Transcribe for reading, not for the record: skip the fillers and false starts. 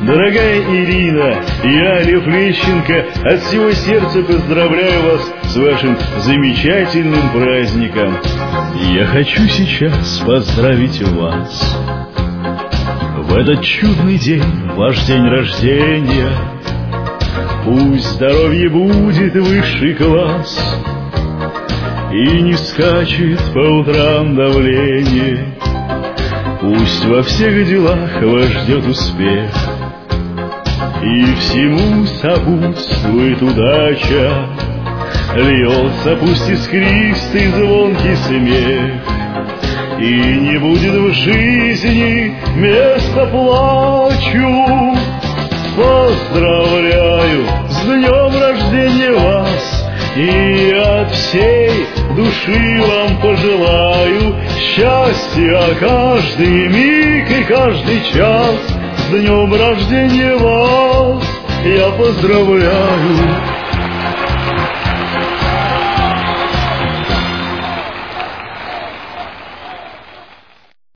Дорогая Ирина, я, Лев Лещенко, от всего сердца поздравляю вас с вашим замечательным праздником. Я хочу сейчас поздравить вас в этот чудный день, ваш день рождения. Пусть здоровье будет высший класс, и не скачет по утрам давление. Пусть во всех делах вас ждет успех, и всему сопутствует удача. Льется пусть искристый звонкий смех, и не будет в жизни места плачу. Поздравляю с днем рождения вас, и от всей души вам пожелаю счастья каждый миг и каждый час. С днем рождения вас я поздравляю.